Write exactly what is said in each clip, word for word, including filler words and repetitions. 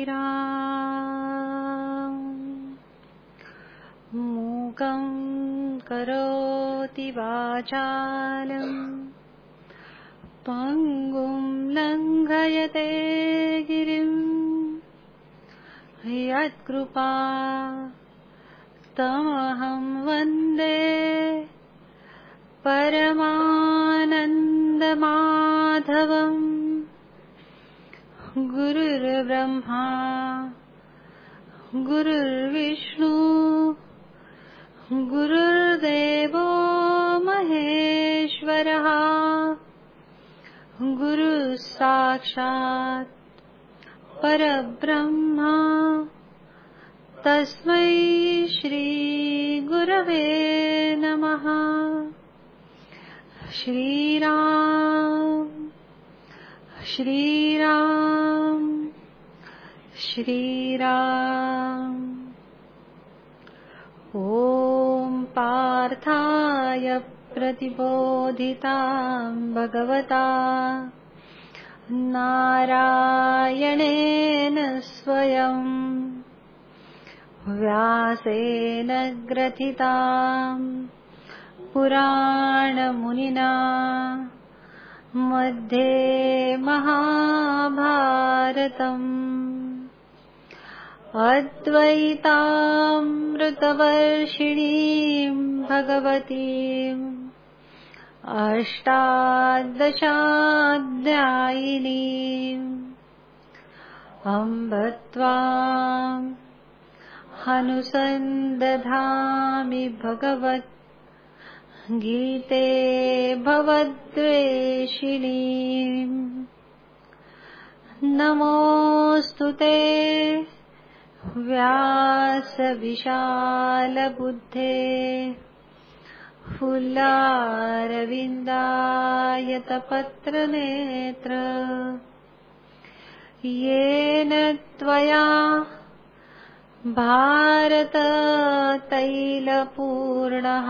श्रीराम। मूकं करोति वाचालं पङ्गुं लङ्घयते गिरिं यत्कृपा तमहं वन्दे परमानन्दमाधवम्। गुरुर्ब्रह्मा गुरुर्विष्णु गुरुर्देवो महेश्वरः। गुरुः साक्षात् परब्रह्म तस्मै श्री गुरवे नमः। श्रीराम श्रीराम श्रीराम। ॐ पार्थाय प्रतिबोधितां भगवता नारायणेन स्वयं व्यासेन ग्रथितां पुराणमुनिना मध्ये महाभारतम्। अद्वैतामृतवर्षिणीं भगवतीम् अष्टादशाध्यायिनीम् अम्ब त्वाम् अनुसन्दधामि भगवत् गीते भवद्वेषिणीम्। नमोऽस्तुते व्यासविशालबुद्धे फुल्लारविन्दायतपत्रनेत्र। येन त्वया भारततैलपूर्णः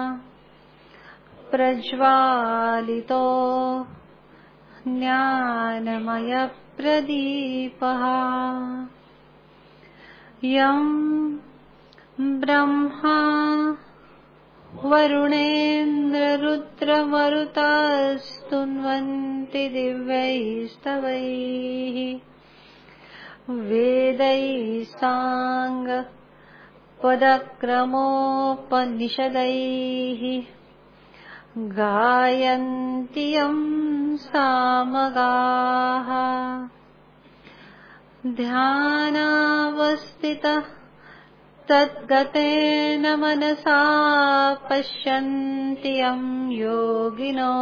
प्रज्वालितो ज्ञानमयप्रदीपः। यं ब्रह्मा वरुणेन्द्ररुद्रमरुतस्तुन्वन्ति दिव्यैस्तवैः वेदैः साङ्गपदक्रमोपनिषदैः गायन्ति यं सामगाः। ध्यानावस्थितः तद्गतेन मनसा पश्यन्ति यं योगिनो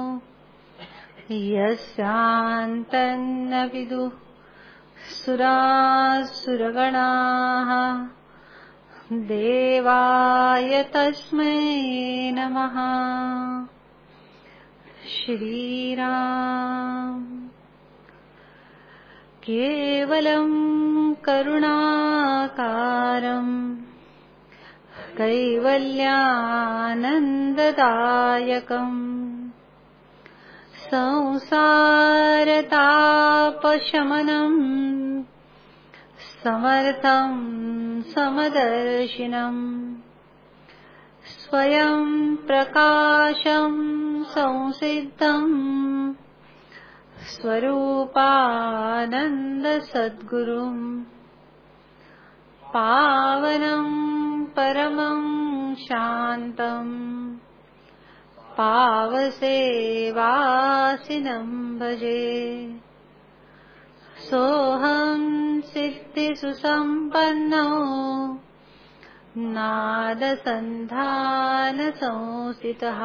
यस्यान्तन्न विदुः सुरासुरगणाः। देवाय तस्मै नमः। श्रीराम। केवलं करुणाकारं कैवल्यानन्ददायकं संसारतापशमनं समर्थं समदर्शिनम्। स्वयं प्रकाशं संसिद्धं स्वरूपानन्दसद्गुरुं पावनं परमं शान्तं पावसेवासिनं भजे। सोऽहं सिद्धिसुसम्पन्नो नादसन्धानसंस्थितः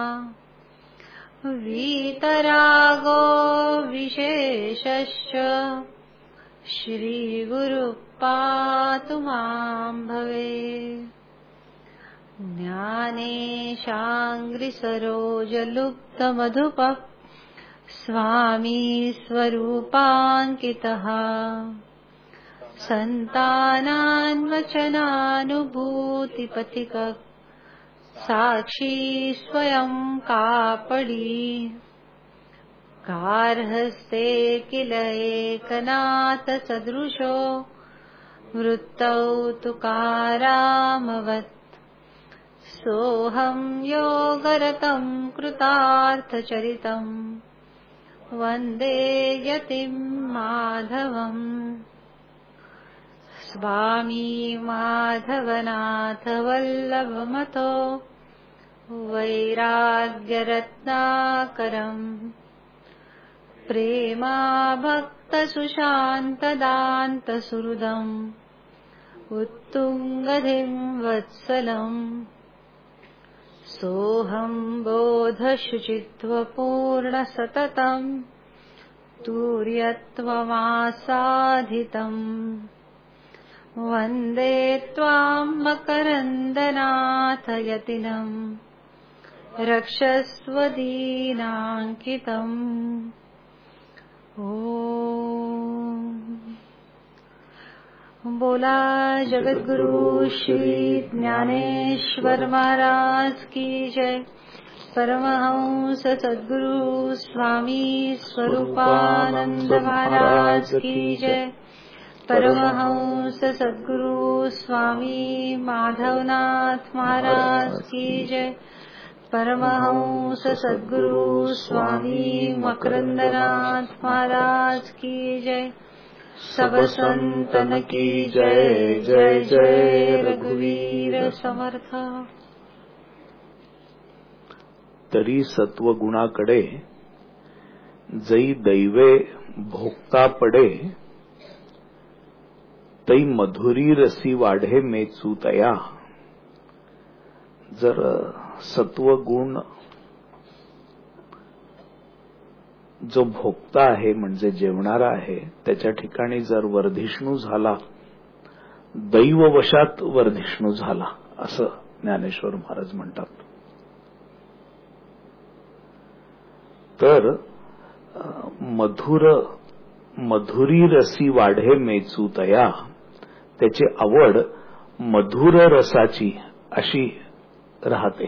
वीतरागो विशेषश्च श्रीगुरुः पातु मां भवेत्। ज्ञानेशाङ्घ्रिसरोजलुप्तमधुपः स्वामी स्वरूपाङ्कितः सन्तानान्वचनानुभूतिपथिकः साक्षी स्वयं कापडी। कारहस्ते किल एकनाथ सदृशो वृत्तौ तुकारामवत् सोऽहं योगरतं कृतार्थचरितं वन्दे यतिं माधवम् स्वामी माधवनाथ वल्लभमतो वैराग्यरत्नाकरम् प्रेमाभक्तसुशान्तदान्तसुहृदम् उत्तुङ्गधिं वत्सलम् सोऽहं बोधशुचित्वपूर्णसततं तुर्यत्वमासाधितम् वन्दे त्वां मकरन्दनाथ यतिनम् रक्षस्व दीनाङ्कितम् ओम बोला जगद्गुरु श्री ज्ञानेश्वर महाराज की जय। परमहंस सद्गुरु स्वामी स्वरूपानंद महाराज की जय। परमहंस सद्गुरु स्वामी माधवनाथ महाराज की जय। परमहंस सद्गुरु स्वामी मकरंदनाथ महाराज की जय। सब संतन की जय। जय जय रघुवीर समर्थ। तरी सत्वगुणाकडे जै दैवे भोगता पडे तै मधुरी रसी वाढे मेचूतया। जर सत्वगुण जो भोगता आहे म्हणजे जेवणारा आहे त्याच्या ठिकाणी जर वर्धिष्णू झाला, दैववशात वर्धिष्णू झाला असं ज्ञानेश्वर महाराज म्हणतात. तर मधुर मधुरी रसी वाढे मेचूतया, त्याची आवड मधुर रसाची अशी राहते.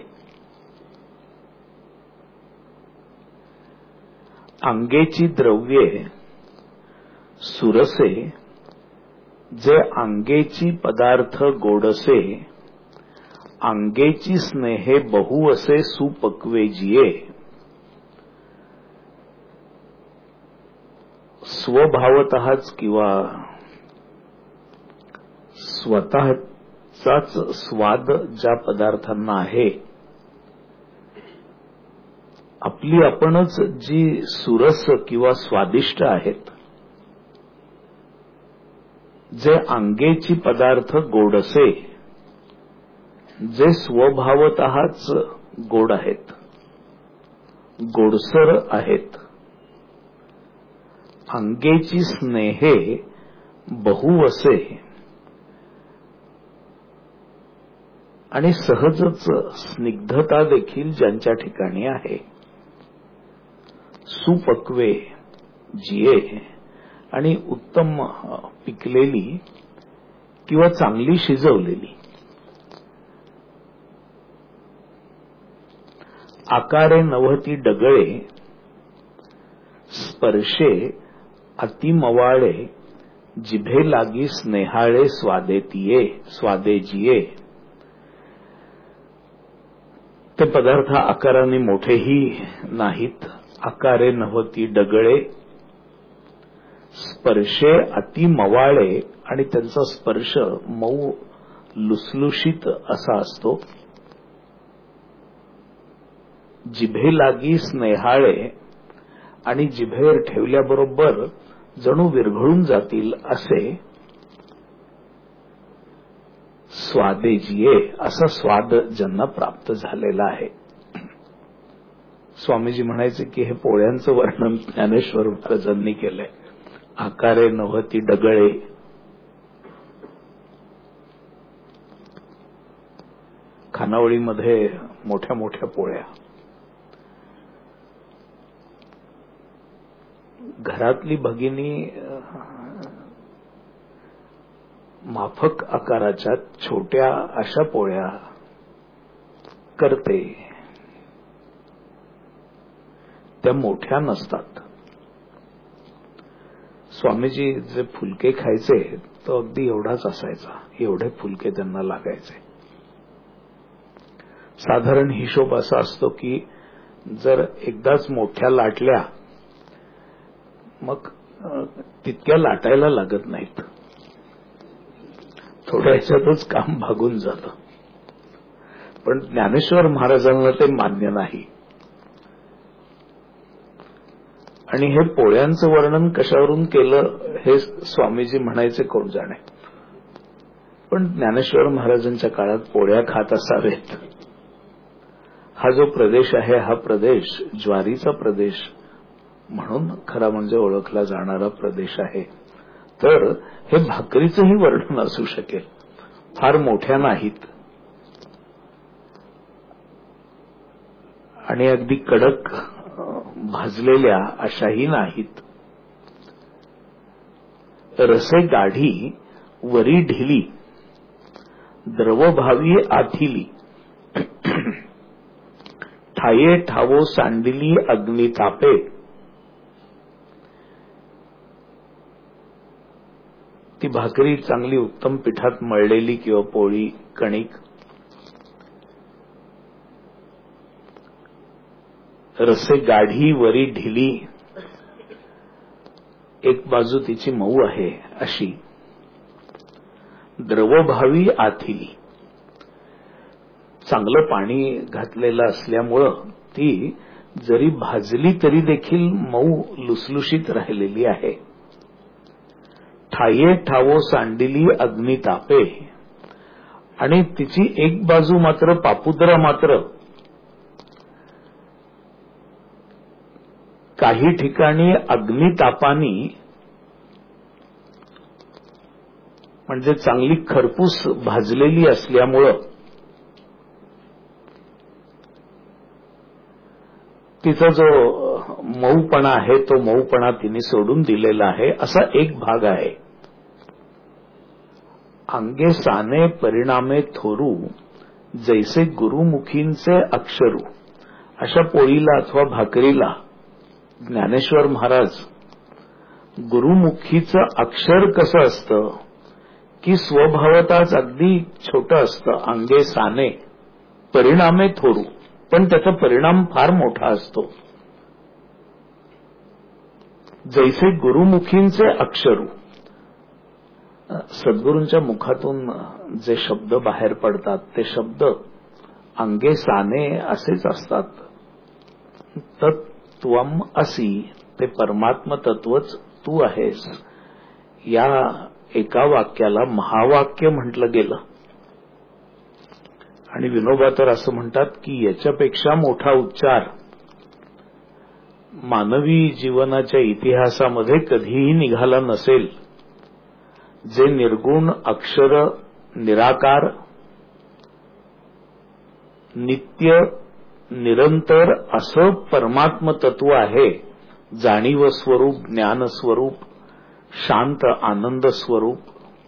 अंगेची द्रव्ये सुरसे, जे अंगेची पदार्थ गोडसे, अंगेची स्नेहे बहु असे सुपक्वे जिये. स्वभावतःच किंवा स्वतःचाच स्वाद ज्या पदार्थांना आहे, आपली आपणच जी सुरस किंवा स्वादिष्ट आहेत, जे अंगेची पदार्थ गोडसे, जे स्वभावतःच गोड आहेत, गोडसर आहेत, अंगेची स्नेहे बहु असे आणि सहजच स्निग्धता देखील ज्यांच्या ठिकाणी आहे, सुपक्वे जिये आणि उत्तम पिकलेली किंवा चांगली शिजवलेली, आकारे नवती डगळे, स्पर्शे अतिमवाळे, जिभे लागी स्नेहाळे स्वादेतिये स्वादेजिये. ते पदार्थ आकाराने मोठेही नाहीत, आकारे नव्हती डगळे, स्पर्शे अतिमवाळे आणि त्यांचा स्पर्श मऊ लुसलुशीत असा असतो. जिभे लागी स्नेहाळे आणि जिभेवर ठेवल्याबरोबर जणू विरघळून जातील असे स्वादेजिये, असा स्वाद ज्यांना प्राप्त झालेला आहे. स्वामीजी म्हणायचे की हे पोळ्यांचं वर्णन ज्ञानेश्वर महाराजांनी केलंय. आकारे नव्हती डगळे, खानावळीमध्ये मोठ्या मोठ्या पोळ्या, घरातली भगिनी माफक आकाराच्या छोट्या अशा पोळ्या करते, त्या मोठ्या नसतात. स्वामीजी जे फुलके खायचे तो अगदी एवढाच असायचा, एवढे फुलके त्यांना लागायचे. साधारण हिशोब असा असतो की जर एकदाच मोठ्या लाटल्या मग तितक्या लाटायला लागत नाहीत, थोड्या ह्याच्यातच काम भागून जातं. पण ज्ञानेश्वर महाराजांना ते मान्य नाही. आणि हे पोळ्यांचं वर्णन कशावरून केलं हे स्वामीजी म्हणायचे कोण जाणे. पण ज्ञानेश्वर महाराजांच्या काळात पोळ्या खात असावेत. हा जो प्रदेश आहे हा प्रदेश ज्वारीचा प्रदेश म्हणून खरा म्हणजे ओळखला जाणारा प्रदेश आहे. तर हे भाकरीचंही वर्णन असू शकेल. फार मोठ्या नाहीत आणि अगदी कडक भाजलेल्या अशाही नाहीत. रसे गाढी वरी ढिली द्रवभावी आथिली ठाये ठावो सांडिली अग्नितापे. ती भाकरी चांगली उत्तम पिठात मळलेली किंवा पोळी कणिक, रसे गाढी वरी ढिली, एक बाजू तिची मऊ आहे अशी, द्रवभावी आथिली, चांगलं पाणी घातलेलं असल्यामुळं ती जरी भाजली तरी देखील मऊ लुसलुशीत राहिलेली आहे. ठाये ठावो सांडिली अग्नितापे, आणि तिची एक बाजू मात्र पापुद्रा मात्र काही ठिकाणी अग्नितापानी म्हणजे चांगली खरपूस भाजलेली असल्यामुळं तिचा जो मऊपणा आहे तो मऊपणा तिने सोडून दिलेला आहे असा एक भाग आहे. अंगे साने परिणामे थोरू जैसे गुरुमुखींचे अक्षरू, अशा पोळीला अथवा भाकरीला ज्ञानेश्वर महाराज गुरुमुखीचं अक्षर कसं असतं की स्वभावताच अगदी छोटं असतं. अंगे साने परिणामे थोरू, पण त्याचा परिणाम फार मोठा असतो. जैसे गुरुमुखींचे अक्षरू, सद्गुरूंच्या मुखातून जे शब्द बाहेर पडतात ते शब्द अंगे साने असेच असतात. तत्त्वम असी, ते परमात्म तत्वच तू आहेस. या एका वाक्याला महावाक्य म्हटलं गेलं. आणि विनोबा तर असं म्हणतात की याच्यापेक्षा मोठा उच्चार मानवी जीवनाच्या इतिहासामध्ये कधीही निघाला नसेल. जे निर्गुण अक्षर निराकार नित्य निरंतर असं परमात्म तत्व आहे, जाणीव स्वरूप, ज्ञान स्वरूप, शांत आनंद स्वरूप,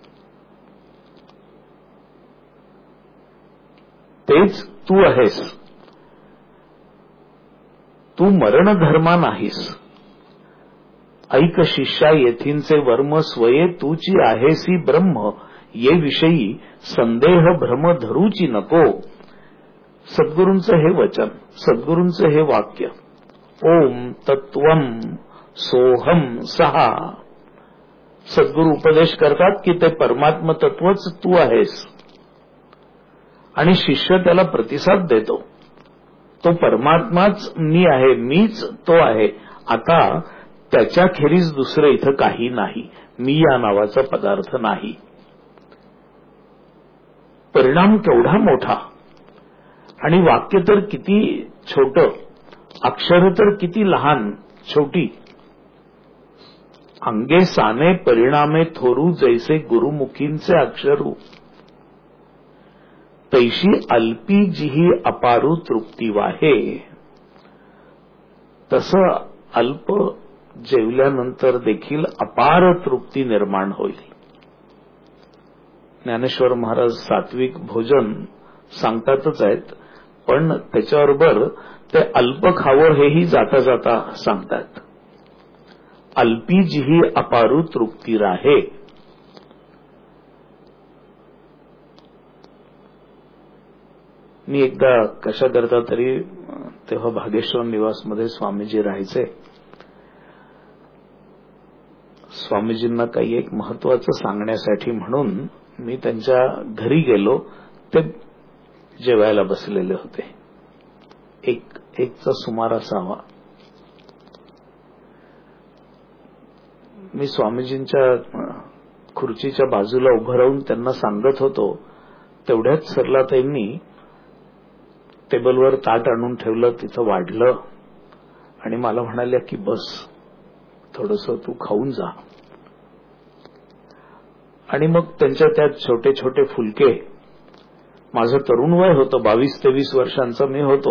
तेच तू आहेस. तू मरणधर्मा नाहीस. ऐक शिष्या येथींचे वर्म स्वये तूची आहेसी ब्रह्म, ये विषयी संदेह भ्रम धरूची नको. सद्गुरूंचं हे वचन, सद्गुरूंचं हे वाक्य, ओम तत्वम सोहम सहा. सद्गुरू उपदेश करतात की ते परमात्म तत्वच तू आहेस आणि शिष्य त्याला प्रतिसाद देतो. तो परमात्माच मी आहे, मीच तो आहे. आता त्याच्याखेरीज दुसरं इथं काही नाही, मी या नावाचा पदार्थ नाही. परिणाम केवढा मोठा आणि वाक्य तर किती छोटं, अक्षर तर किती लहान छोटी. अंगे साने परिणामे थोरू जैसे गुरुमुखींचे अक्षरू, तैशी अल्पी जिही अपारू तृप्ती वाहे. तसं अल्प जेवल्यानंतर देखील अपार तृप्ती निर्माण होईल. ज्ञानेश्वर महाराज सात्विक भोजन सांगतातच आहेत, पण त्याच्याबरोबर ते अल्प खावं हेही जाता जाता सांगतात. अल्पी जिही अपारू तृप्ती राहे. मी एकदा कशा करता तरी तेव्हा भागेश्वर निवासमध्ये स्वामीजी राहायचे. स्वामीजींना काही एक महत्वाचं सांगण्यासाठी म्हणून मी त्यांच्या घरी गेलो. ते जेवायला बसलेले होते. एक एकचा सुमार असावा. मी स्वामीजींच्या खुर्चीच्या बाजूला उभं राहून त्यांना सांगत होतो. तेवढ्याच सरलाताईंनी टेबलवर ताट आणून ठेवलं, तिथं वाढलं आणि मला म्हणाल्या की बस, थोडंसं तू खाऊन जा. आणि मग त्यांच्या त्यात छोटे छोटे फुलके. माझं तरुण वय होतं, बावीस तेवीस वर्षांचा मी होतो.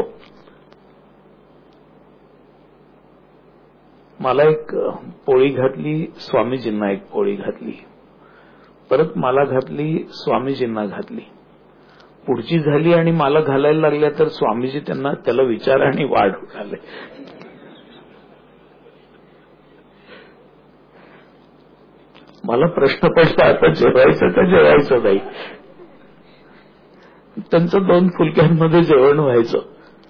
मला एक पोळी घातली, स्वामीजींना एक पोळी घातली, परत मला घातली, स्वामीजींना घातली. पुढची झाली आणि मला घालायला लागल्या तर स्वामीजी त्यांना त्याला विचार आणि वाढ घाले. मला प्रश्न पडला, आता जेवायचं का जेवायचं नाही. त्यांचं दोन फुलक्यांमध्ये जेवण व्हायचं.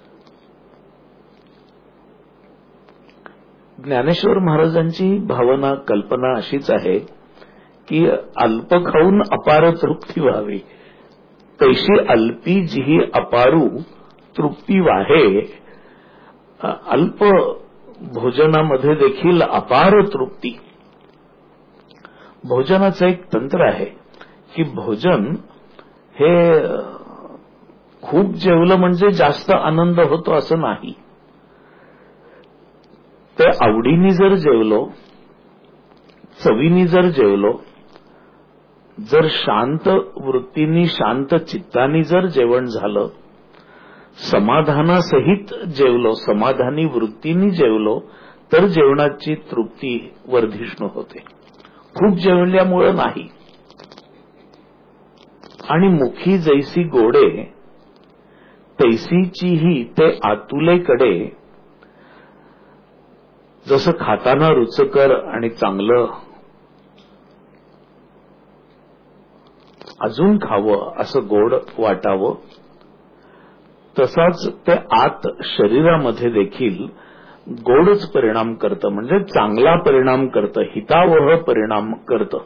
ज्ञानेश्वर महाराजांची भावना, कल्पना अशीच आहे की अल्प खाऊन अपार तृप्ती व्हावी. तैशी अल्पी जिही अपारू तृप्ती वाहे. अल्प भोजनामध्ये देखील अपार तृप्ती. भोजनाचं एक तंत्र आहे की भोजन हे खूप जेवलं म्हणजे जास्त आनंद होतो असं नाही. ते आवडीने जर जेवलो, चवीने जर जेवलो, जर शांत वृत्तीनी शांत चित्तानी जर जेवण झालं, समाधानासहित जेवलो, समाधानी वृत्तीनी जेवलो, तर जेवणाची तृप्ती वर्धिष्णू होते. खूप जेवल्यामुळे नाही. आणि मुखी जैसी गोडे तैसीचीही ते आतुलेकडे. जसं खाताना रुचकर आणि चांगलं, अजून खावं असं गोड वाटावं, तसाच ते आत शरीरामध्ये देखील गोडच परिणाम करतं, म्हणजे चांगला परिणाम करतं, हितावह परिणाम करतं.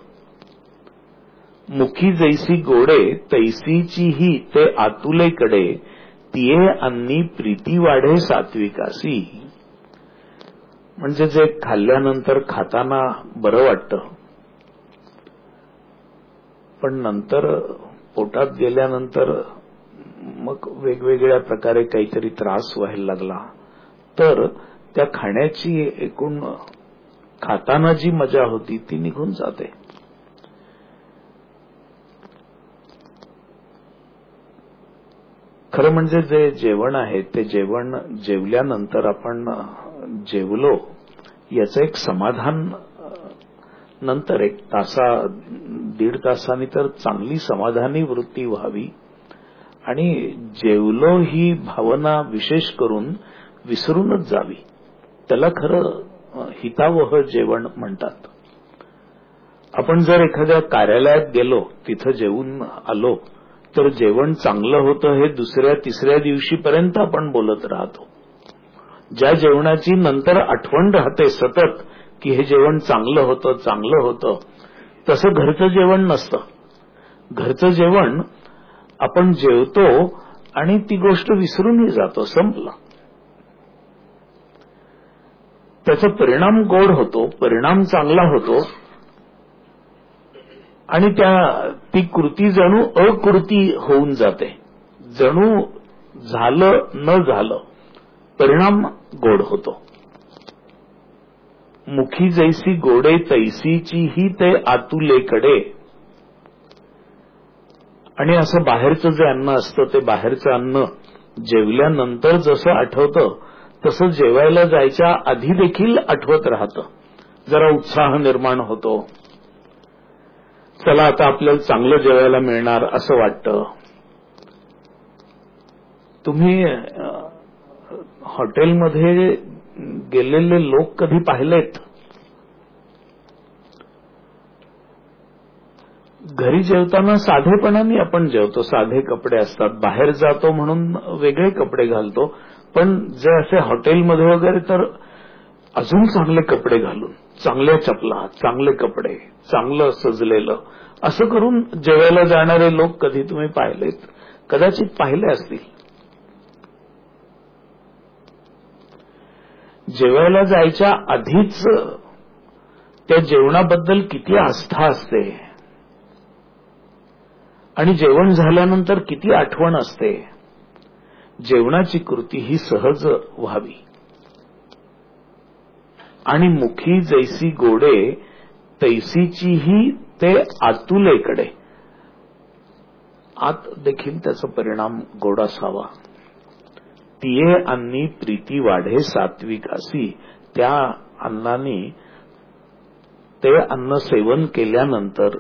मुखी जैसी गोडे तैसीचीही ते आतुलेकडे. तिये अन्नी प्रीती वाढे सात्विकासी. म्हणजे जे खाल्ल्यानंतर खाताना बरं वाटतं, पण नंतर पोटात गेल्यानंतर मग वेगवेगळ्या प्रकारे काहीतरी त्रास व्हायला लागला, तर त्या खाण्याची एकूण खाताना जी मजा होती ती निघून जाते. खरं म्हणजे जे जेवण आहे ते जेवण जेवल्यानंतर आपण जेवलो याचं एक समाधान नंतर एक तासा दीड तासांनी तर चांगली समाधानी वृत्ती व्हावी. आणि जेवलो ही भावना विशेष करून विसरूनच जावी. त्याला खरं हितावह जेवण म्हणतात. आपण जर एखाद्या कार्यालयात गेलो, तिथं जेवून आलो, तर जेवण चांगलं होतं हे दुसऱ्या तिसऱ्या दिवशीपर्यंत आपण बोलत राहतो. ज्या जेवणाची नंतर आठवण राहते सतत की हे जेवण चांगलं होतं चांगलं होतं, तसं घरचं जेवण नसतं. घरचं जेवण आपण जेवतो आणि ती गोष्ट विसरूनही जातो, संपलं. त्याचा परिणाम गोड होतो, परिणाम चांगला होतो आणि त्या ती कृती जणू अकृती होऊन जाते. जणू झालं न झालं, परिणाम गोड होतो. मुखी जैसी गोडे तैसीचीही ते आतुलेकडे. आणि असं बाहेरचं जे अन्न असतं ते बाहेरचं अन्न जेवल्यानंतर जसं आठवतं तसं जेवायला जायच्या आधी देखील आठवत राहतं. जरा उत्साह निर्माण होतो. चला आता आपल्याला चांगलं जेवायला मिळणार असं वाटतं. तुम्ही हॉटेलमध्ये गेलेले लोक कधी पाहिलेत? घरी जेवताना साधेपणाने आपण जेवतो, साधे कपडे असतात. बाहेर जातो म्हणून वेगळे कपडे घालतो, पण जे असे हॉटेलमध्ये वगैरे तर अजून चांगले कपडे घालून, चांगल्या चपला, चांगले कपडे, चांगलं सजलेलं असं करून जेवायला जाणारे लोक कधी तुम्ही पाहिलेत? कदाचित पाहिले असतील. जेवायला जायच्या आधीच त्या जेवणाबद्दल किती आस्था असते आणि जेवण झाल्यानंतर किती आठवण असते. जेवणाची कृती ही सहज व्हावी आणि मुखी जैसी गोडे तैसीचीही ते आतुलेकडे. आत देखील त्याचा परिणाम गोड असावा. तिये अन्नी प्रीती वाढे सात्विकासी. त्या अन्नाने, ते अन्न सेवन केल्यानंतर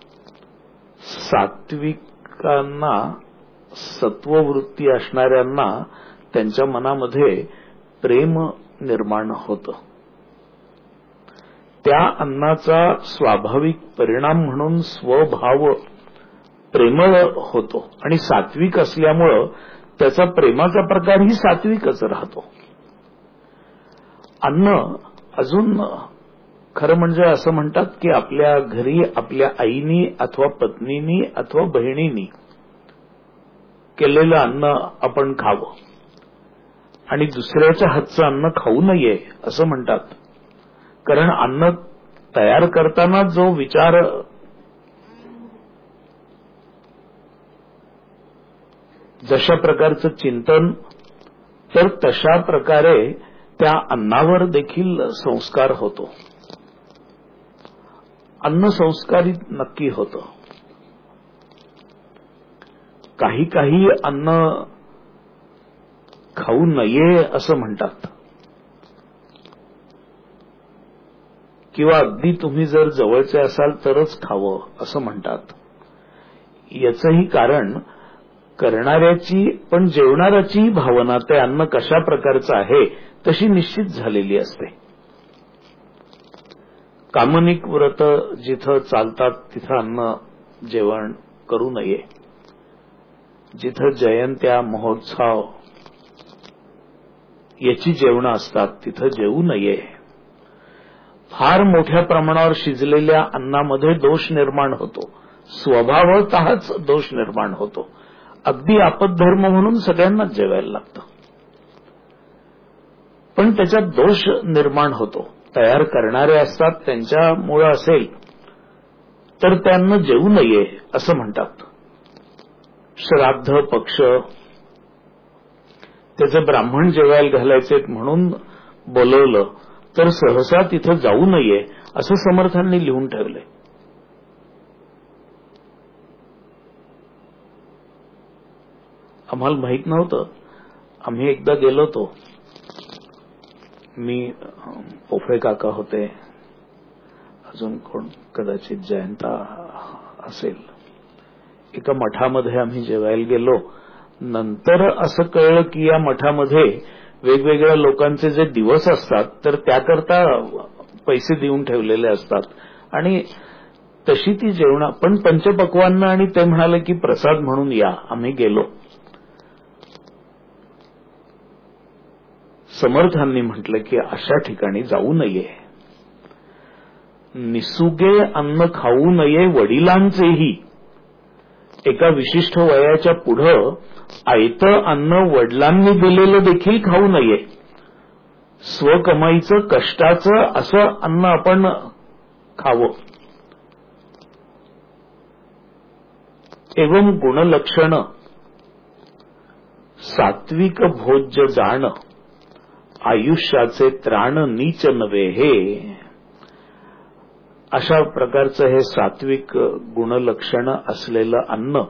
सात्विकांना, सत्ववृत्ती असणाऱ्यांना त्यांच्या मनामध्ये प्रेम निर्माण होतं. त्या अन्नाचा स्वाभाविक परिणाम म्हणून स्वभाव प्रेमळ होतो आणि सात्विक असल्यामुळं त्याचा प्रेमाचा प्रकारही सात्विकच राहतो. अन्न अजून खरं म्हणजे असं म्हणतात की आपल्या घरी आपल्या आईनी अथवा पत्नीनी अथवा बहिणीनी केलेलं अन्न आपण खावं आणि दुसऱ्याच्या हातचं अन्न खाऊ नये असं म्हणतात. कारण अन्न तयार करताना जो विचार जशा प्रकारचं चिंतन, तर तशा प्रकारे त्या अन्नावर देखील संस्कार होतो. अन्न संस्कारित नक्की होतं. काही काही अन्न खाऊ नये असं म्हणतात किंवा अगदी तुम्ही जर जवळचे असाल तरच खावं असं म्हणतात. याचंही कारण करणाऱ्याची पण जेवणाऱ्याची भावना, ते अन्न कशा प्रकारचं आहे तशी निश्चित झालेली असते. कामनिक व्रत जिथं चालतात तिथं अन्न जेवण करू नये. जिथं जयंत्या, महोत्सव याची जेवणं असतात तिथं जेवू नये. फार मोठ्या प्रमाणावर शिजलेल्या अन्नामध्ये दोष निर्माण होतो, स्वभावतःच दोष निर्माण होतो. अगदी आपद्धर्म म्हणून सगळ्यांनाच जेवायला लागतं, पण त्याच्यात दोष निर्माण होतो. तयार करणारे असतात त्यांच्यामुळे असेल तर त्यांना जेवू नये असं म्हणतात. श्राद्ध पक्ष, त्याचे ब्राह्मण जेवायला घालायचे म्हणून बोलवलं तर सहसा तिथं जाऊ नये असं समर्थांनी लिहून ठेवले. आम्हाला माहित नव्हतं. आम्ही एकदा गेलो होतो. मी, पोफळे काका होते, अजून कोण कदाचित जयंता असेल. एका मठामध्ये आम्ही जेवायला गेलो. नंतर असं कळलं की या मठामध्ये वेगवेगळ्या लोकांचे जे दिवस असतात तर त्याकरता पैसे देऊन ठेवलेले असतात आणि तशी ती जेवणं पण पंचपक्वान्न, आणि ते म्हणाले की प्रसाद म्हणून या. आम्ही गेलो. समर्थांनी म्हटलं की अशा ठिकाणी जाऊ नये. निसुगे अन्न खाऊ नये वडिलांचेही. एका विशिष्ट वयाच्या पुढं आयतं अन्न वडिलांनी दिलेलं देखील खाऊ नये. स्वकमाईचं, कष्टाचं असं अन्न आपण खावं. एवं गुणलक्षण सात्विक भोज्य जाण, आयुष्याचे त्राण नीच नव्हे हे. अशा प्रकारचं हे सात्विक गुणलक्षण असलेलं अन्न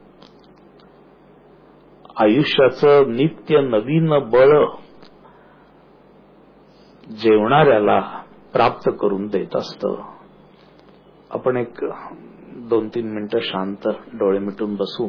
आयुष्याचं नित्य नवीन बळ जेवणाऱ्याला प्राप्त करून देत असतं. आपण एक दोन तीन मिनिटं शांत डोळे मिटून बसू.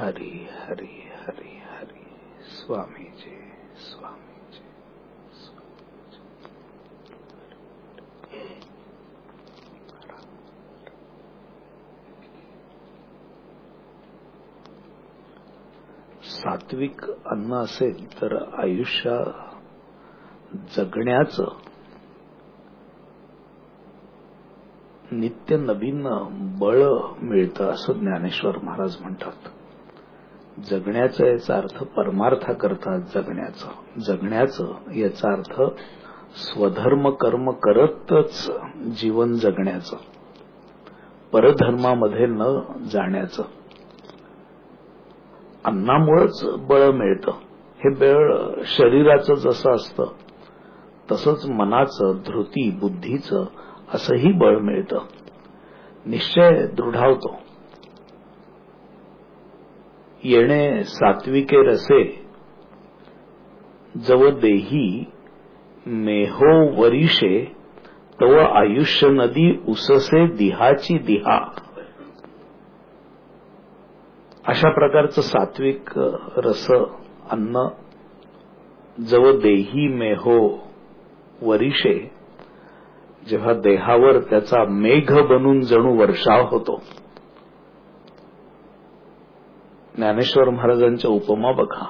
हरी हरी हरी हरी. स्वामीजी स्वामीजी. सात्विक अन्न असेल तर आयुष्य जगण्याचं नित्य नवीन बळ मिळतं असं ज्ञानेश्वर महाराज म्हणतात. जगण्याचं याचा अर्थ परमार्थाकरता जगण्याचं. जगण्याचं याचा अर्थ स्वधर्म कर्म करतच जीवन जगण्याचं, परधर्मामध्ये न जाण्याचं. अन्नामुळेच बळ मिळतं. हे बळ शरीराचं जसं असतं तसंच मनाचं, धृती, बुद्धीचं असंही बळ मिळतं. निश्चय दृढावतो. येणे सात्विके रसे जव देही मेहो वरिषे तव आयुष्य नदी उससे दिहाची दिहा. अशा प्रकारचं सात्विक रस अन्न जव देही मेहो वरिषे, जेव्हा देहावर त्याचा मेघ बनून जणू वर्षाव होतो. ज्ञानेश्वर महाराजांच्या उपमा बघा.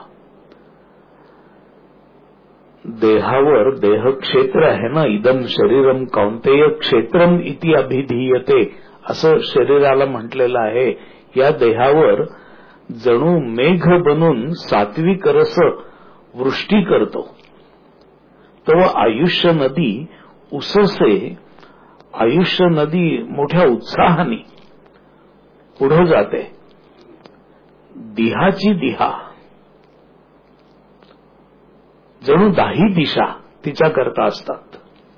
देहावर देह क्षेत्र आहे ना, इदम शरीरम कौंतेय क्षेत्रम इति अभिधीयते असं शरीराला म्हटलेलं आहे. या देहावर जणू मेघ बनून सात्विक रस वृष्टी करतो. तो आयुष्य नदी उससे, आयुष्य नदी मोठ्या उत्साहाने पुढे जाते. दिहाची दिहा, जणू दाही दिशा तिच्याकरता असतात.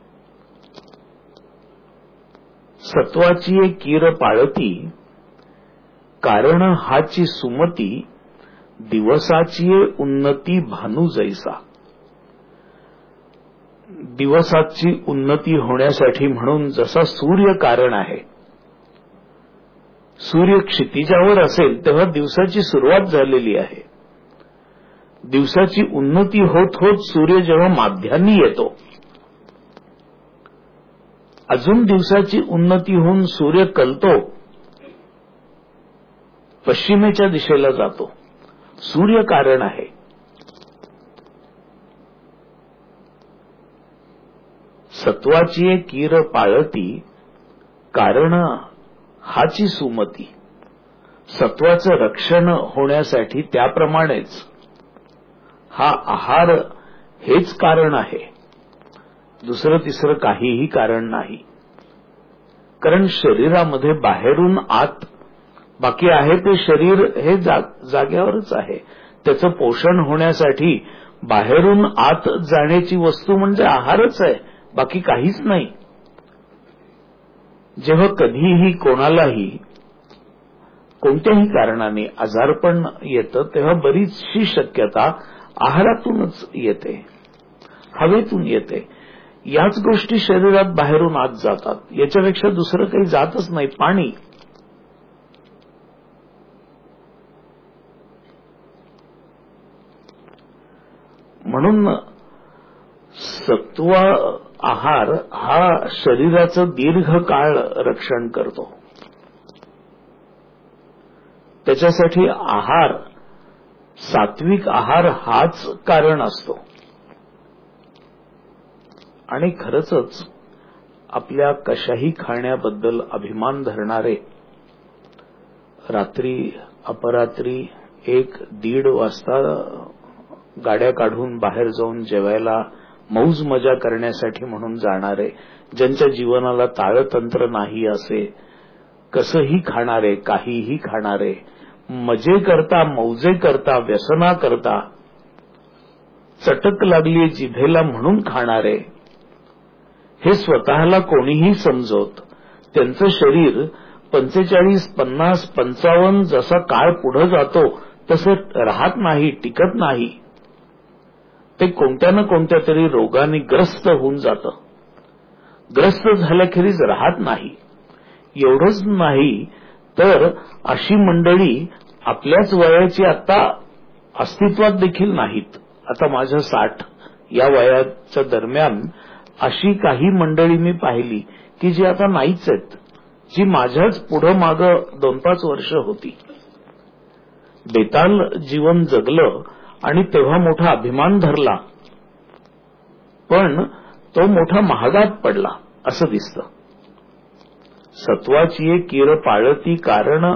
सत्वाची कीर पाळती कारण हाची सुमती, दिवसाची उन्नती भानू जैसा. दिवसाची उन्नती होण्यासाठी म्हणून जसा सूर्य कारण आहे, सूर्य क्षितिजावर असेल तेव्हा दिवसाची सुरुवात झालेली आहे. दिवसाची उन्नती होत होत सूर्य जेव्हा माध्यान्नी येतो, अजून दिवसाची उन्नती होऊन सूर्य कलतो, पश्चिमेच्या दिशेला जातो. सूर्य कारण आहे. सत्वाची कीर पाळती कारण हाची सुमती. सत्वाचं रक्षण होण्यासाठी त्याप्रमाणेच हा आहार हेच कारण आहे. दुसरं तिसरं काहीही कारण नाही. कारण शरीरामध्ये बाहेरून आत बाकी आहे ते शरीर हे जाग्यावरच आहे. त्याचं पोषण होण्यासाठी बाहेरून आत जाण्याची वस्तू म्हणजे आहारच आहे, बाकी काहीच नाही. जेव्हा कधीही कोणालाही कोणत्याही कारणाने आजारपण येतं तेव्हा बरीचशी शक्यता आहारातूनच येते, हवेतून येते. याच गोष्टी शरीरात बाहेरून आत जातात. याच्यापेक्षा दुसरं काही जातच नाही. पाणी, म्हणून सत्व आहार हा शरीराचं दीर्घकाळ रक्षण करतो. त्याच्यासाठी आहार, सात्विक आहार हाच कारण असतो. आणि खरंच आपल्या कशाही खाण्याबद्दल अभिमान धरणारे रात्री अपरात्री एक दीड वाजता गाड्या काढून बाहेर जाऊन जेवायला मौज मजा करण्यासाठी म्हणून जाणारे, ज्यांच्या जीवनाला ताळतंत्र नाही असे, कसंही खाणारे, काहीही खाणारे, मजे करता, मौजे करता, व्यसना करता, चटक लागली जिभेला म्हणून खाणारे, हे स्वतःला कोणीही समजोत त्यांचं शरीर पंचेचाळीस पन्नास पंचावन्न जसा काळ पुढे जातो तसं राहत नाही, टिकत नाही. ते कोणत्या ना कोणत्या तरी रोगाने ग्रस्त होऊन जातं. ग्रस्त झाल्याखेरीज राहत नाही. एवढंच नाही तर अशी मंडळी आपल्याच वयाची आता अस्तित्वात देखील नाहीत. आता माझ्या साठ या वयाच्या दरम्यान अशी काही मंडळी मी पाहिली की जी आता नाहीच आहेत, जी माझ्याच पुढं मागं दोन पाच वर्ष होती. बेताल जीवन जगलं आणि तेव्हा मोठा अभिमान धरला, पण तो मोठा महागात पडला असं दिसतं. सत्वाची कीर पाळती कारण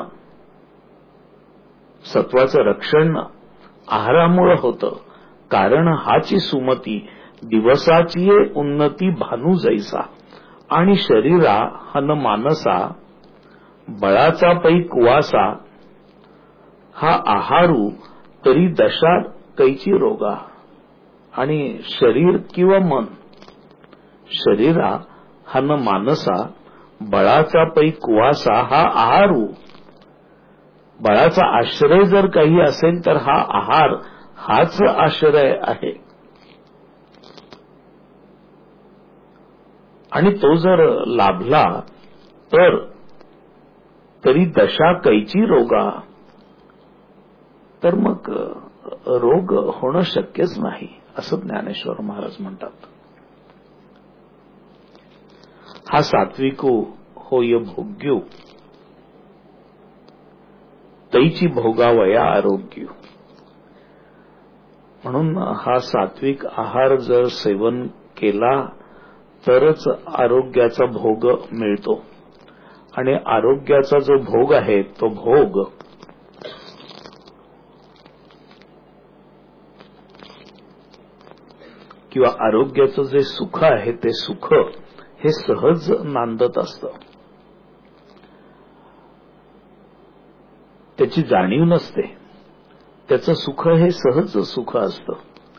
सत्वाचं रक्षण आहारामुळं होतं, कारण हाची सुमती दिवसाची उन्नती भानू जैसा, आणि शरीरा हन मानसा बळाचा पै कुवासा, हा आहारू तरी दशा कैची रोगा. आणि शरीर किंवा मन, शरीरा हन मानसा बळाचा पै कुवासा, हा आहारू. बळाचा आश्रय जर काही असेल तर हा आहार हाच आश्रय आहे. आणि तो जर लाभला तर तरी दशा कैची रोगा, तर मग रोग होणं शक्यच नाही असं ज्ञानेश्वर महाराज म्हणतात. हा सात्विको होय भोग्यो, तैची भोगावया आरोग्य. म्हणून हा सात्विक आहार जर सेवन केला तरच आरोग्याचा भोग मिळतो. आणि आरोग्याचा जो भोग आहे तो भोग किंवा आरोग्याचं जे सुख आहे ते सुख हे सहज नांदत असतं. त्याची जाणीव नसते. त्याचं सुख हे सहज सुख असतं.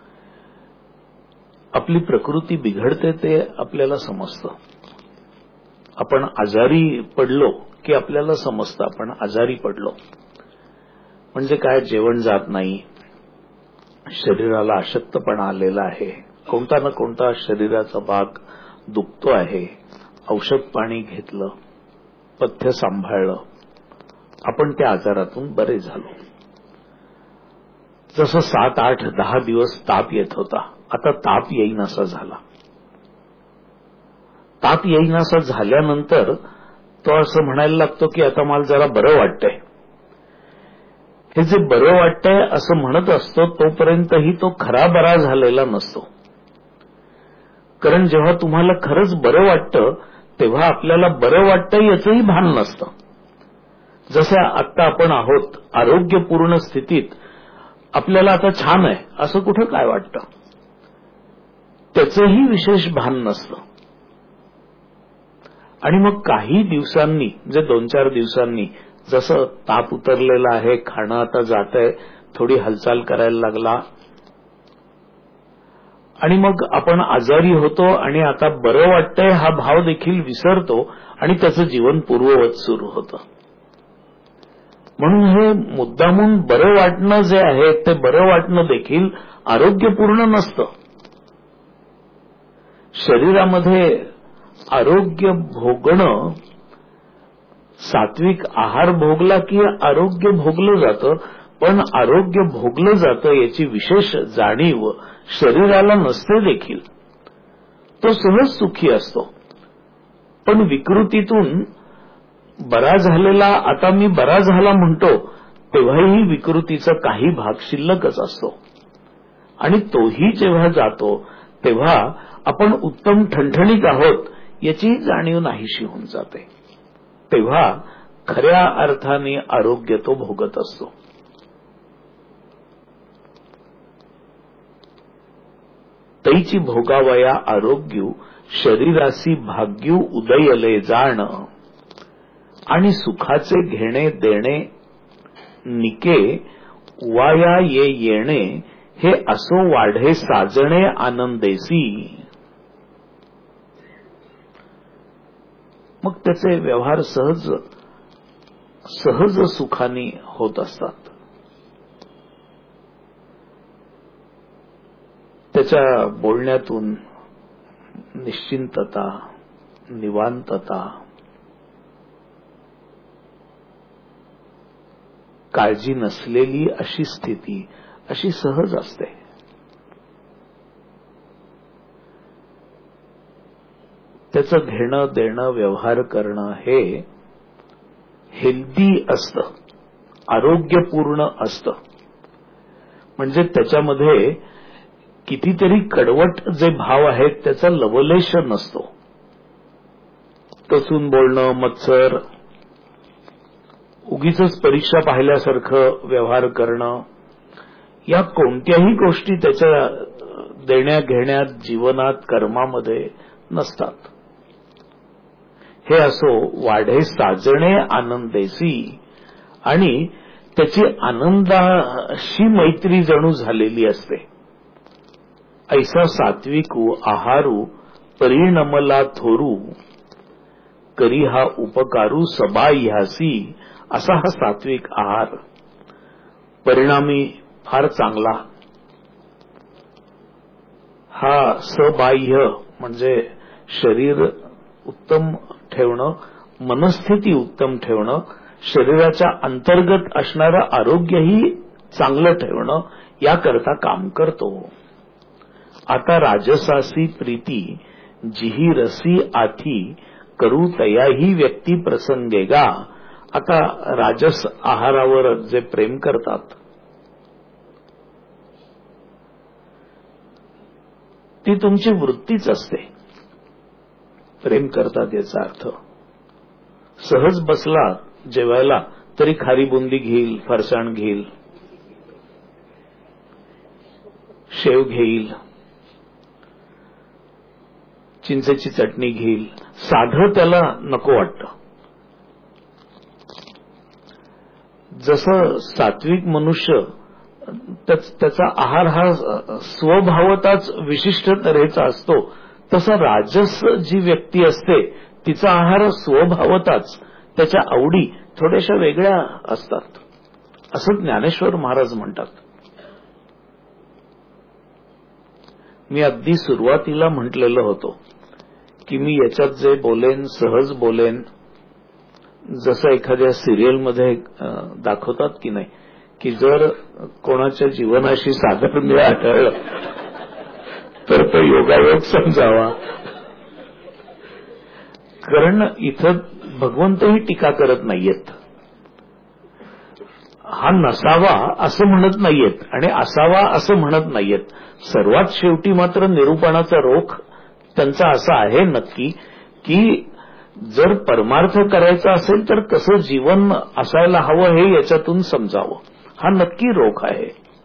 आपली प्रकृती बिघडते ते आपल्याला समजतं. आपण आजारी पडलो की आपल्याला समजतं आपण आजारी पडलो. म्हणजे काय, जेवण जात नाही, शरीराला अशक्तपणा आलेला आहे, कोणता ना कोणता शरीराचा भाग दुखतो आहे, औषध पाणी घेतलं, पथ्य सांभाळलं, आपण त्या आजारातून बरे झालो. जसं सात आठ दहा दिवस ताप येत होता, आता ताप येईनासा झाला. ताप येईनासा झाल्यानंतर तो असं म्हणायला लागतो की आता मला जरा बरं वाटतंय. हे जे बरं वाटतंय असं म्हणत असतो तोपर्यंतही तो खरा बरा झालेला नसतो. कारण जेव्हा तुम्हाला खरंच बरं वाटतं तेव्हा आपल्याला बरं वाटतं याचंही भान नसतं. जसं आत्ता आपण आहोत आरोग्यपूर्ण स्थितीत, आपल्याला आता छान आहे असं कुठं काय वाटतं, त्याचंही विशेष भान नसतं. आणि मग काही दिवसांनी, म्हणजे दोन चार दिवसांनी, जसं ताप उतरलेला आहे, खाणं आता जात आहे, थोडी हालचाल करायला लागला, आणि मग आपण आजारी होतो आणि आता बरं वाटतंय हा भाव देखील विसरतो आणि त्याचं जीवन पूर्ववत सुरू होतं. म्हणून हे मुद्दामून बरं वाटणं जे आहे ते बरं वाटणं देखील आरोग्यपूर्ण नसतं. शरीरामध्ये आरोग्य भोगणं, सात्विक आहार भोगला की आरोग्य भोगलं जातं, पण आरोग्य भोगलं जातं याची विशेष जाणीव शरीराला नसते देखील. तो सहज सुखी असतो. पण विकृतीतून बरा झालेला, आता मी बरा झाला म्हणतो, तेव्हाही विकृतीचा काही भाग शिल्लकच असतो. आणि तोही जेव्हा जातो तेव्हा आपण उत्तम ठणठणीत आहोत याची जाणीव नाहीशी होऊन जाते. तेव्हा खऱ्या अर्थाने आरोग्य तो भोगत असतो. तैची भोगावया आरोग्यू, शरीरासी भाग्यू उदयले जाण, आणि सुखाचे घेणे देणे निके वाया ये येणे, हे असो वाढे साजणे आनंदेसी. मग त्याचे व्यवहार सहज सहज सुखाने होत असतात. त्याच्या बोलण्यातून निश्चिंतता, निवांतता, काळजी नसलेली अशी स्थिती अशी सहज असते. त्याचं घेणं देणं व्यवहार करणं हे हेल्दी असतं, आरोग्यपूर्ण असतं. म्हणजे त्याच्यामध्ये कितीतरी कडवट जे भाव आहेत त्याचा लवलेश नसतो. टोचून बोलणं, मत्सर, उगीचच परीक्षा पाहिल्यासारखं व्यवहार करणं, या कोणत्याही गोष्टी त्याच्या देण्या घेण्यात, जीवनात, कर्मामध्ये नसतात. हे असो वाढे साजणे आनंदेसी, आणि त्याची आनंदाशी मैत्री जणू झालेली असते. ऐसा सात्विकू आहारू परिणमला थोरू, करी हा उपकारू सबाह्यासी. असा हा सात्विक आहार परिणामी फार चांगला. हा सबाह्य म्हणजे शरीर उत्तम ठेवणं, मनस्थिती उत्तम ठेवणं, शरीराच्या अंतर्गत असणारं आरोग्यही चांगलं ठेवणं याकरता काम करतो. आता राजसासी प्रीती जिही रसी आथी, करू तयाही व्यक्ती प्रसंगेगा. आता राजस आहारावर जे प्रेम करतात ती तुमची वृत्तीच असते. प्रेम करतात याचा अर्थ सहज बसला जेवायला तरी खारी बुंदी घेईल, फरसाण घेईल, शेव घेईल, चिंचेची चटणी घेईल. साधं त्याला नको वाटतं. जसं सात्विक मनुष्य त्याचा आहार हा स्वभावताच विशिष्ट तऱ्हेचा असतो, तसा राजस जी व्यक्ती असते तिचा आहार स्वभावताच त्याच्या आवडी थोड्याशा वेगळ्या असतात, असं ज्ञानेश्वर महाराज म्हणतात. मी अगदी सुरुवातीला म्हटलेलं होतं की मी याच्यात जे बोलेन सहज बोलेन, जसं एखाद्या सिरियलमध्ये दाखवतात की नाही, की जर कोणाच्या जीवनाशी साधर्म्य आढळलं तर तो योगायोग समजावा. कारण इथं भगवंतही टीका करत नाहीयेत. हा नसावा असं म्हणत नाहीयेत आणि असावा असं म्हणत नाहीयेत. सर्वात शेवटी मात्र निरूपणाचा रोख त्यांचा असा आहे नक्की की जर परमार्थ करायचा असेल तर कसं जीवन असायला हवं हे याच्यातून समजावं, हा नक्की रोख आहे.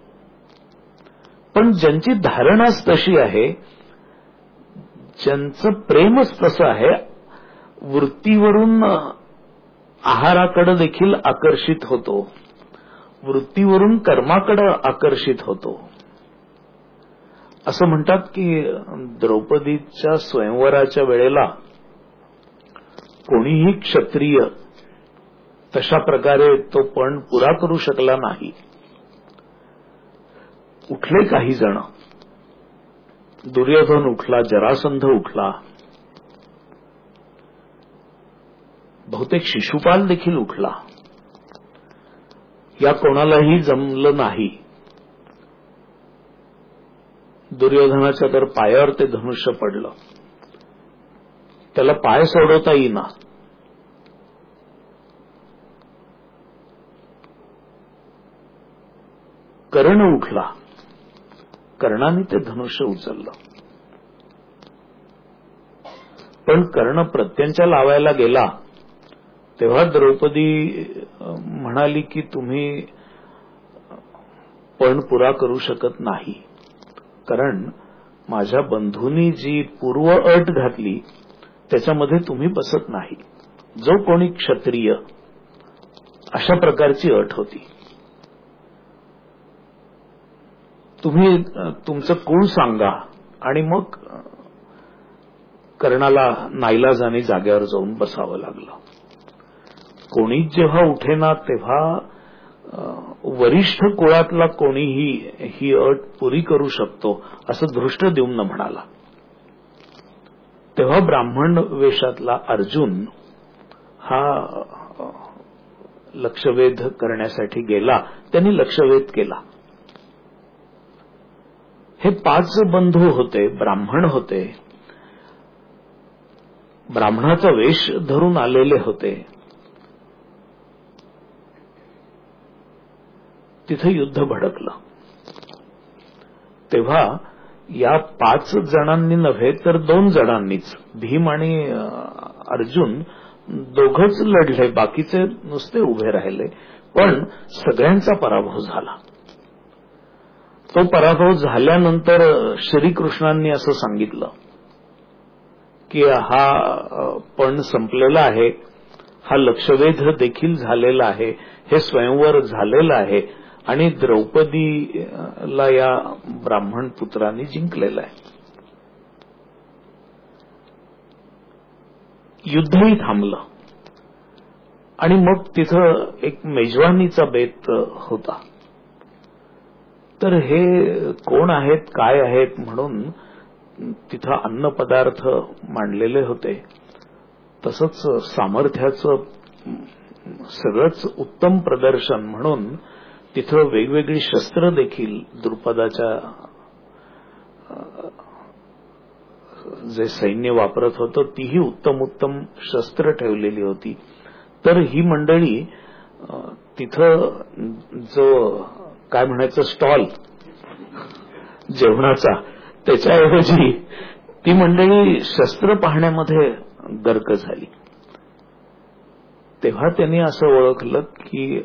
पण ज्यांची धारणाच तशी आहे, ज्यांचं प्रेमच तसं आहे, वृत्तीवरून आहाराकडे देखील आकर्षित होतो, वृत्तीवरून कर्माकडे आकर्षित होतो. असं म्हणतात की द्रौपदीच्या स्वयंवराच्या वेळेला कोणीही क्षत्रिय तशा प्रकारे तो पण पुरा करू शकला नाही. उठले काही जण, दुर्योधन उठला, जरासंध उठला, बहुतेक शिशुपाल देखील उठला. या कोणालाही जमलं नाही. दुर्योधनाच्या तर पायावर ते धनुष्य पडलं, त्याला पाय सोडवता येईना. कर्ण उठला, कर्णाने ते धनुष्य उचललं. पण कर्ण प्रत्यंचा लावायला गेला तेव्हा द्रौपदी म्हणाली की तुम्ही पण पुरा करू शकत नाही, कारण माझ्या बंधूंनी जी पूर्व अट घातली त्याच्यामध्ये तुम्ही बसत नाही. जो कोणी क्षत्रिय अशा प्रकारची अट होती. तुम्ही तुमचं कुळ सांगा. आणि मग कर्णाला नाईलाजाने जागेवर जाऊन बसावं लागलं. कोणीच जेव्हा उठेना तेव्हा वरिष्ठ कुळातला कोणीही ही अट पुरी करू शकतो असं धृष्टद्युम्न म्हणाला. तेव्हा ब्राह्मण वेशातला अर्जुन हा लक्षवेध करण्यासाठी गेला, त्यांनी लक्षवेध केला. हे पाच बंधू होते, ब्राह्मण होते, ब्राह्मणाचा वेश धरून आलेले होते. तिथे युद्ध भडकलं. तेव्हा या पाच जणांनी नव्हे तर दोन जणांनीच, भीम आणि अर्जुन दोघंच लढले, बाकीचे नुसते उभे राहिले. पण सगळ्यांचा पराभव झाला. तो पराभव झाल्यानंतर श्रीकृष्णांनी असं सांगितलं की हा पण संपलेला आहे, हा लक्षवेध देखील झालेला आहे, हे स्वयंवर झालेलं आहे आणि द्रौपदीला या ब्राह्मण पुत्रांनी जिंकलेलं आहे. युद्धही थांबलं आणि मग तिथं एक मेजवानीचा बेत होता. तर हे कोण आहेत, काय आहेत म्हणून तिथं अन्नपदार्थ मांडलेले होते. तसंच सामर्थ्याचं सगळंच उत्तम प्रदर्शन म्हणून तिथं वेगवेगळी शस्त्र देखील द्रुपदाच्या जे सैन्य वापरत होतं तीही उत्तम उत्तम शस्त्र ठेवलेली होती. तर ही मंडळी तिथं जो काय म्हणायचं स्टॉल जेवणाचा, त्याच्याऐवजी ती मंडळी शस्त्र पाहण्यामध्ये गर्क झाली. तेव्हा त्यांनी असं ओळखलं की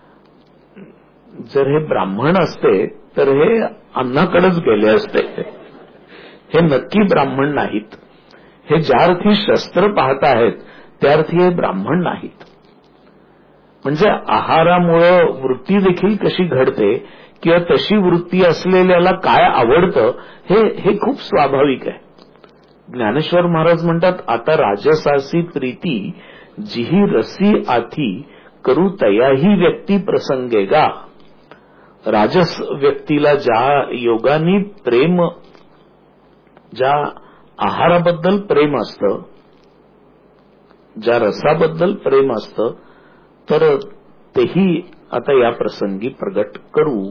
जर हे ब्राह्मण असते तर हे अन्नाकडेच गेले असते. हे नक्की ब्राह्मण नाहीत. हे ज्या अर्थी शस्त्र पाहत आहेत त्या अर्थी हे ब्राह्मण नाहीत. म्हणजे आहारामुळं वृत्ती देखील कशी घडते किंवा तशी वृत्ती असलेल्याला काय आवडतं हे हे खूप स्वाभाविक आहे. ज्ञानेश्वर महाराज म्हणतात, आता राजसासी प्रीती जिही रसी आथी करू तयाही व्यक्ती प्रसंगेगा. राजस व्यक्तीला ज्या योगानी प्रेम, ज्या आहाराबद्दल प्रेम असतं, ज्या रसाबद्दल प्रेम असतं, तर तेही आता या प्रसंगी प्रगट करू.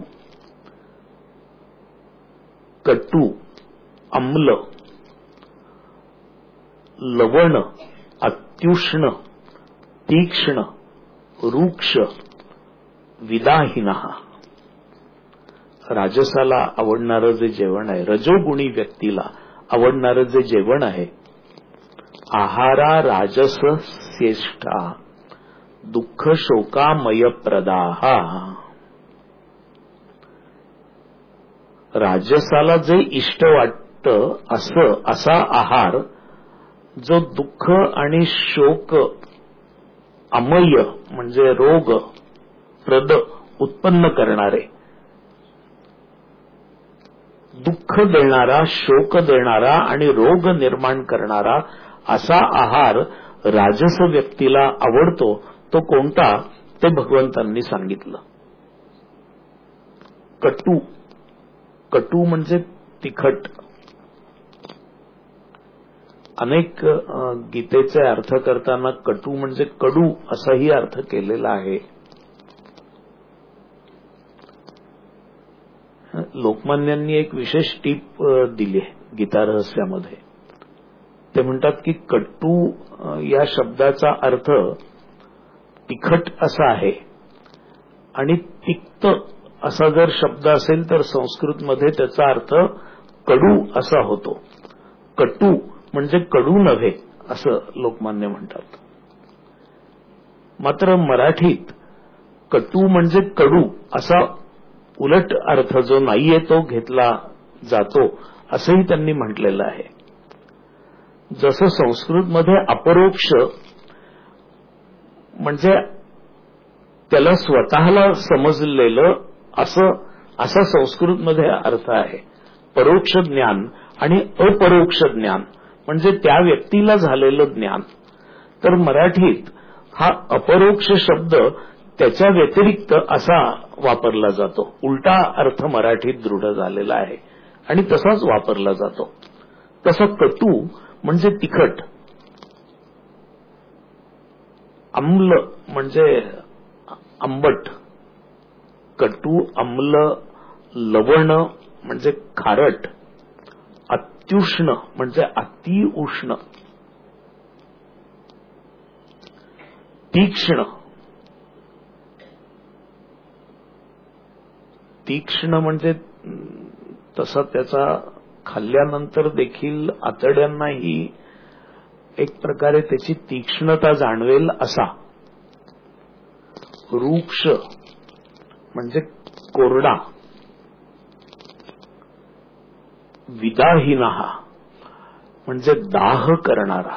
कटू, आम्ल, लवण, अत्युष्ण, तीक्ष्ण, रुक्ष, विदाहीन. राजसाला आवडणारं जे जेवण आहे, रजोगुणी व्यक्तीला आवडणारं जे जेवण आहे, आहारा राजस श्रेष्ठा दुःख शोकामय प्रदाहा. राजसाला जे इष्ट वाटतं असं असा आहार जो दुःख आणि शोक अमय म्हणजे रोग प्रद उत्पन्न करणारे, दुःख देणारा, शोक देणारा आणि रोग निर्माण करणारा असा आहार राजस व्यक्तीला आवडतो. तो कोणता ते भगवंतांनी सांगितलं. कटू, कटू म्हणजे तिखट. अनेक गीतेचे अर्थ करताना कटू म्हणजे कडू असाही अर्थ केलेला आहे. लोकमान्यांनी एक विशेष टीप दिली आहे गीता रहस्यामध्ये. ते म्हणतात की कटू या शब्दाचा अर्थ तिखट असा आहे आणि तिक्त असा जर शब्द असेल तर संस्कृतमध्ये त्याचा अर्थ कडू असा होतो. कटू म्हणजे कडू नव्हे असं लोकमान्य म्हणतात. मात्र मराठीत कटू म्हणजे कडू असा उलट अर्थ जो नाहीये तो घेतला जातो असंही त्यांनी म्हटलेलं आहे. जसं संस्कृतमध्ये अपरोक्ष म्हणजे त्याला स्वतःला समजलेलं असं असा संस्कृतमध्ये अर्थ आहे. परोक्ष ज्ञान आणि अपरोक्ष ज्ञान म्हणजे त्या व्यक्तीला झालेलं ज्ञान. तर मराठीत हा अपरोक्ष शब्द त्याच्या व्यतिरिक्त असा वापरला जातो. उलटा अर्थ मराठीत दृढ झालेला आहे आणि तसाच वापरला जातो. तसं कटू म्हणजे तिखट, आम्ल म्हणजे आंबट, कटू, आम्ल, लवण म्हणजे खारट, अत्युष्ण म्हणजे अति उष्ण, तीक्ष्ण, तीक्ष्ण म्हणजे तसा त्याचा खाल्ल्यानंतर देखील आतड्यांनाही एक प्रकारे त्याची तीक्ष्णता जाणवेल असा. रुक्ष म्हणजे कोरडा, विदाहीनः म्हणजे दाह करणारा,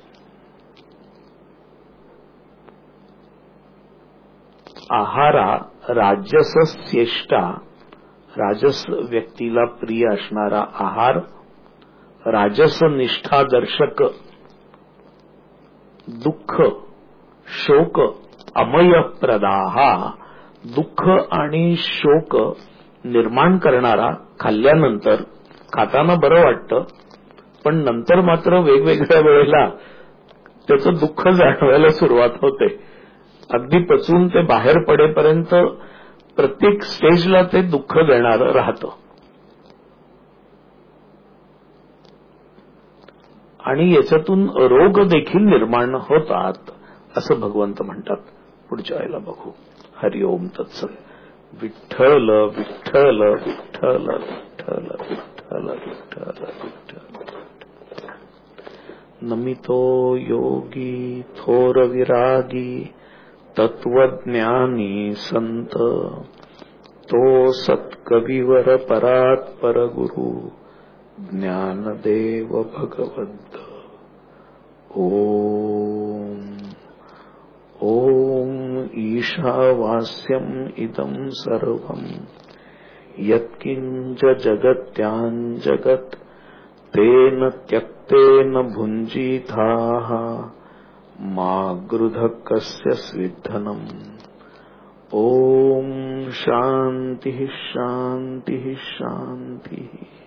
आहारा राजस श्रेष्ठा, राजस व्यक्तीला प्रिय असणारा आहार, राजस निष्ठा दर्शक, दुःख, शोक, अमयप्रदाहा, दुःख आणि शोक निर्माण करणारा. खाल्ल्यानंतर खाताना बरं वाटतं, पण नंतर मात्र वेगवेगळ्या वेळेला त्याचं दुःख जाणवायला सुरुवात होते. अगदी पचून ते बाहेर पडेपर्यंत प्रत्येक स्टेजला ते दुःख देणारं राहतं. आणि याच्यातून रोग देखील निर्माण होतात असं भगवंत म्हणतात. पुढच्या वेळेला बघू. हरिओम तत्सत. विठ्ठल विठ्ठल विठ्ठल विठ्ठल विठ्ठल विठ्ठल विठ्ठल. नमितो योगी थोर विरागी, तत्वज्ञानी संत, तो सत्कविवर परात्पर गुरु, ज्ञानदेव भगवद्. ओम ओम ईशावास्यम इदं सर्वं यत्किंच जगत्यां जगत् तेन त्यक्तेन भुञ्जीथाः मा गृधः कस्य स्विद्धनम्. ओम शांति शांति शांति.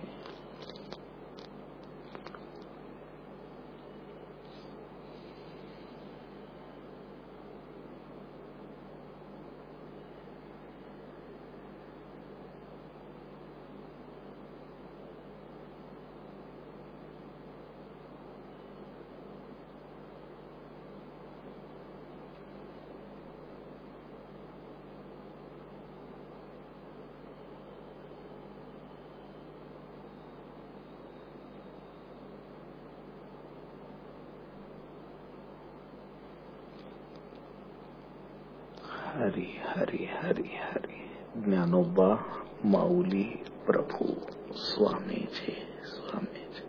हरी हरी हरी हरी. ज्ञानोबा माऊली प्रभू स्वामीजी स्वामीजी.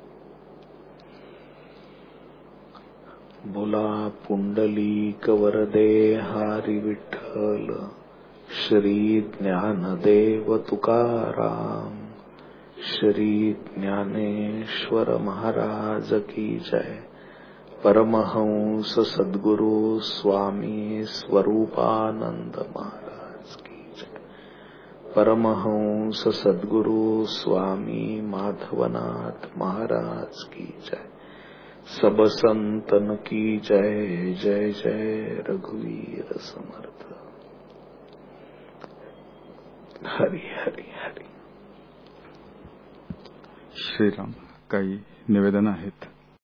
बोला पुंडलीक वरदे हरी विठ्ठल. श्री ज्ञानदेव तुकाराम. श्री ज्ञानेश्वर महाराज की जय. परमहंस सद्गुरु स्वामी स्वरूपानंद महाराज की जय. परमहंस सद्गुरु स्वामी माधवनाथ महाराज की जय. सब संतन की जय. जय जय रघुवीर समर्थ. हरी हरी हरी. श्रीराम. काही निवेदन आहेत.